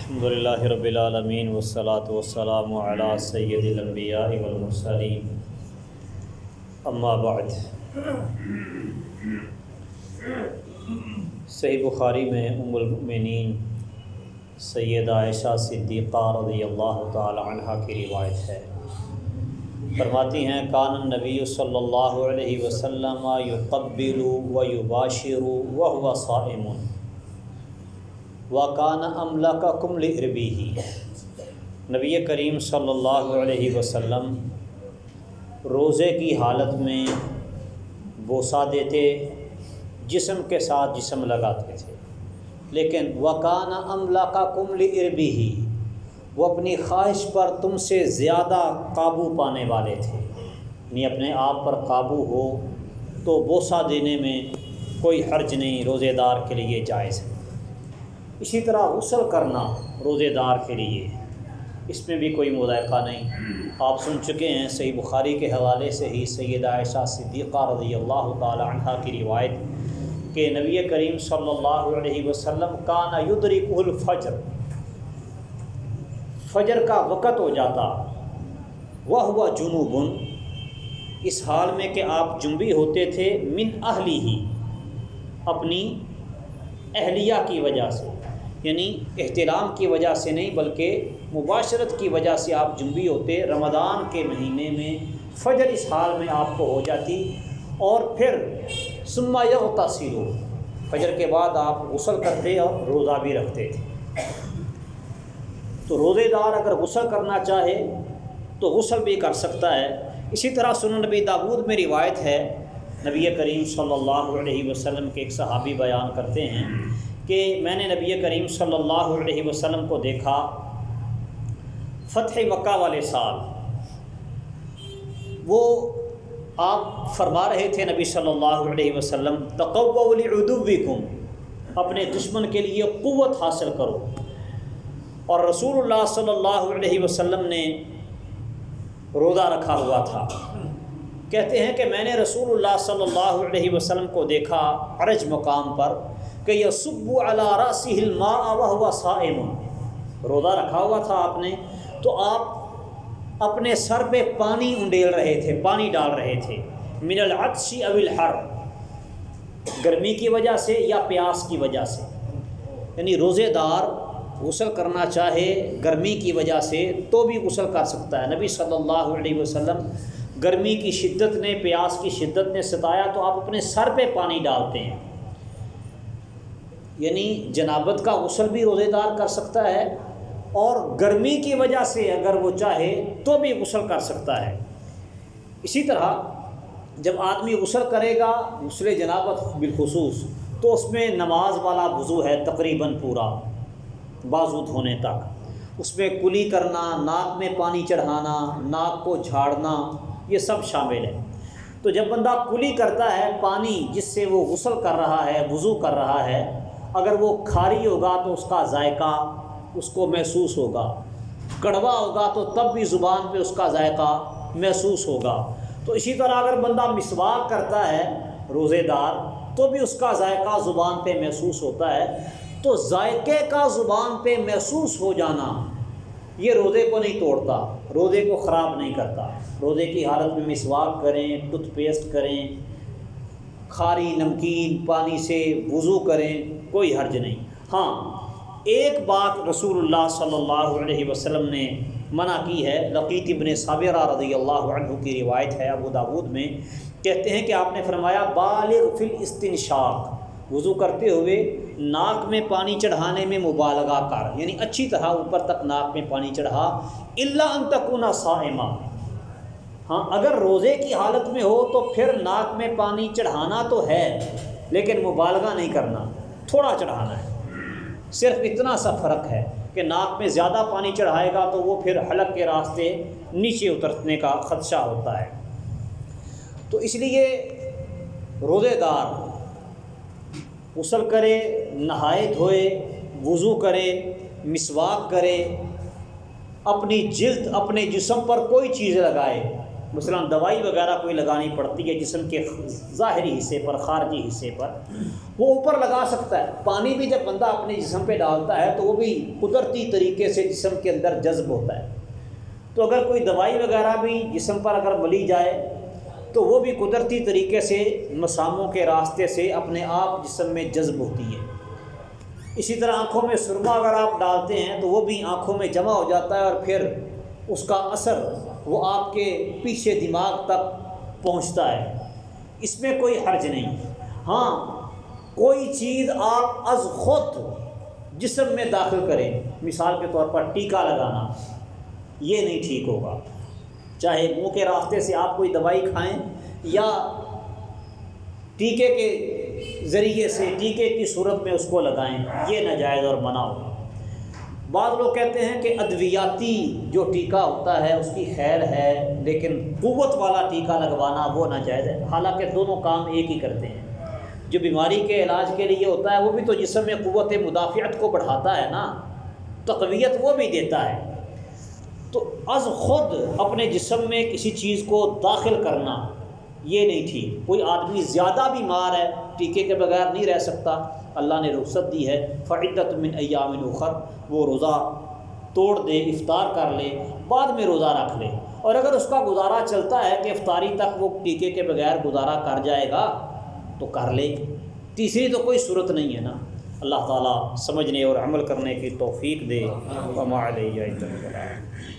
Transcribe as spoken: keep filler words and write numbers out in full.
الحمد للہ رب العالمین والصلاة والسلام علی سید الانبیاء والمرسلین اما بعد۔ صحیح بخاری میں ام المؤمنین سیدہ عائشہ صدیقہ رضی اللہ تعالی عنہ کی روایت ہے، فرماتی ہیں کان النبی صلی اللہ علیہ وسلم یقبل ویباشر وهو صائم وَكَانَ أَمْلَكَكُمْ لِإِرْبِهِ۔ نبی کریم صلی اللہ علیہ وسلم روزے کی حالت میں بوسہ دیتے، جسم کے ساتھ جسم لگاتے تھے، لیکن وَكَانَ أَمْلَكَكُمْ لِإِرْبِهِ، وہ اپنی خواہش پر تم سے زیادہ قابو پانے والے تھے، یعنی اپنے آپ پر قابو ہو تو بوسہ دینے میں کوئی حرج نہیں، روزے دار کے لیے جائز ہے۔ اسی طرح غسل کرنا روزے دار کے لیے، اس میں بھی کوئی مضائقہ نہیں۔ آپ سن چکے ہیں صحیح بخاری کے حوالے سے ہی سیدہ عائشہ صدیقہ رضی اللہ تعالی عنہ کی روایت کہ نبی کریم صلی اللہ علیہ وسلم کان یدرک الفجر، فجر کا وقت ہو جاتا، وہو جنوب، اس حال میں کہ آپ جنبی ہوتے تھے، من اہلی ہی، اپنی اہلیہ کی وجہ سے، یعنی احتلام کی وجہ سے نہیں بلکہ مباشرت کی وجہ سے آپ جنبی ہوتے۔ رمضان کے مہینے میں فجر اس حال میں آپ کو ہو جاتی، اور پھر ثم یغتسل، فجر کے بعد آپ غسل کرتے اور روزہ بھی رکھتے تھے۔ تو روزے دار اگر غسل کرنا چاہے تو غسل بھی کر سکتا ہے۔ اسی طرح سنن نبی داؤد میں روایت ہے، نبی کریم صلی اللہ علیہ وسلم کے ایک صحابی بیان کرتے ہیں کہ میں نے نبی کریم صلی اللہ علیہ وسلم کو دیکھا فتح مکہ والے سال، وہ آپ فرما رہے تھے نبی صلی اللہ علیہ وسلم تقووا لعدوکم، اپنے دشمن کے لیے قوت حاصل کرو، اور رسول اللہ صلی اللہ علیہ وسلم نے روزہ رکھا ہوا تھا۔ کہتے ہیں کہ میں نے رسول اللہ صلی اللہ علیہ وسلم کو دیکھا عرج مقام پر کہ یصب علی رأسہ الماء وہو صائم، روزہ رکھا ہوا تھا آپ نے، تو آپ اپنے سر پہ پانی انڈیل رہے تھے، پانی ڈال رہے تھے، من العطش او الحر، گرمی کی وجہ سے یا پیاس کی وجہ سے، یعنی روزے دار غسل کرنا چاہے گرمی کی وجہ سے تو بھی غسل کر سکتا ہے۔ نبی صلی اللہ علیہ وسلم گرمی کی شدت نے، پیاس کی شدت نے ستایا تو آپ اپنے سر پہ پانی ڈالتے ہیں، یعنی جنابت کا غسل بھی روزے دار کر سکتا ہے، اور گرمی کی وجہ سے اگر وہ چاہے تو بھی غسل کر سکتا ہے۔ اسی طرح جب آدمی غسل کرے گا غسل جنابت بالخصوص، تو اس میں نماز والا وضو ہے تقریباً پورا بازو دھونے تک، اس میں کلی کرنا، ناک میں پانی چڑھانا، ناک کو جھاڑنا، یہ سب شامل ہے۔ تو جب بندہ کلی کرتا ہے، پانی جس سے وہ غسل کر رہا ہے، وضو کر رہا ہے، اگر وہ کھاری ہوگا تو اس کا ذائقہ اس کو محسوس ہوگا، کڑوا ہوگا تو تب بھی زبان پہ اس کا ذائقہ محسوس ہوگا۔ تو اسی طرح اگر بندہ مسواک کرتا ہے روزے دار تو بھی اس کا ذائقہ زبان پہ محسوس ہوتا ہے۔ تو ذائقے کا زبان پہ محسوس ہو جانا یہ روزے کو نہیں توڑتا، روزے کو خراب نہیں کرتا۔ روزے کی حالت میں مسواک کریں، ٹوتھ پیسٹ کریں، کھاری نمکین پانی سے وضو کریں، کوئی حرج نہیں۔ ہاں، ایک بات رسول اللہ صلی اللہ علیہ وسلم نے منع کی ہے، لقیط ابن صابرہ رضی اللہ عنہ کی روایت ہے ابو داؤد میں، کہتے ہیں کہ آپ نے فرمایا بالغ فی الاستنشاق، وضو کرتے ہوئے ناک میں پانی چڑھانے میں مبالغہ کر، یعنی اچھی طرح اوپر تک ناک میں پانی چڑھا، الا ان تکون صائما، ہاں اگر روزے کی حالت میں ہو تو پھر ناک میں پانی چڑھانا تو ہے لیکن مبالغہ نہیں کرنا، تھوڑا چڑھانا ہے، صرف اتنا سا فرق ہے کہ ناک میں زیادہ پانی چڑھائے گا تو وہ پھر حلق کے راستے نیچے اترنے کا خدشہ ہوتا ہے۔ تو اس لیے روزے دار غسل کرے، نہائے دھوئے، وضو کرے، مسواک کرے، اپنی جلد اپنے جسم پر کوئی چیز لگائے، مثلا دوائی وغیرہ کوئی لگانی پڑتی ہے جسم کے ظاہری حصے پر، خارجی حصے پر، وہ اوپر لگا سکتا ہے۔ پانی بھی جب بندہ اپنے جسم پہ ڈالتا ہے تو وہ بھی قدرتی طریقے سے جسم کے اندر جذب ہوتا ہے۔ تو اگر کوئی دوائی وغیرہ بھی جسم پر اگر ملی جائے تو وہ بھی قدرتی طریقے سے مساموں کے راستے سے اپنے آپ جسم میں جذب ہوتی ہے۔ اسی طرح آنکھوں میں سرما اگر آپ ڈالتے ہیں تو وہ بھی آنکھوں میں جمع ہو جاتا ہے اور پھر اس کا اثر وہ آپ کے پیچھے دماغ تک پہنچتا ہے، اس میں کوئی حرج نہیں۔ ہاں کوئی چیز آپ از خود جسم میں داخل کریں، مثال کے طور پر ٹیکا لگانا، یہ نہیں ٹھیک ہوگا۔ چاہے منہ کے راستے سے آپ کوئی دوائی کھائیں یا ٹیکے کے ذریعے سے ٹیکے کی صورت میں اس کو لگائیں، یہ ناجائز اور منع ہوگا۔ بعض لوگ کہتے ہیں کہ ادویاتی جو ٹیکا ہوتا ہے اس کی خیر ہے، لیکن قوت والا ٹیکا لگوانا وہ ناجائز ہے، حالانکہ دونوں کام ایک ہی کرتے ہیں۔ جو بیماری کے علاج کے لیے ہوتا ہے وہ بھی تو جسم میں قوت مدافعت کو بڑھاتا ہے نا، تقویت وہ بھی دیتا ہے۔ تو از خود اپنے جسم میں کسی چیز کو داخل کرنا یہ نہیں ٹھیک۔ کوئی آدمی زیادہ بیمار ہے، ٹیکے کے بغیر نہیں رہ سکتا، اللہ نے رخصت دی ہے، فعدۃ من ایام اخر، وہ روزہ توڑ دے، افطار کر لے، بعد میں روزہ رکھ لے۔ اور اگر اس کا گزارا چلتا ہے کہ افطاری تک وہ ٹیکے کے بغیر گزارا کر جائے گا تو کر لے، تیسری تو کوئی صورت نہیں ہے نا۔ اللہ تعالیٰ سمجھنے اور عمل کرنے کی توفیق دے۔ وما علیہ الا البلاغ۔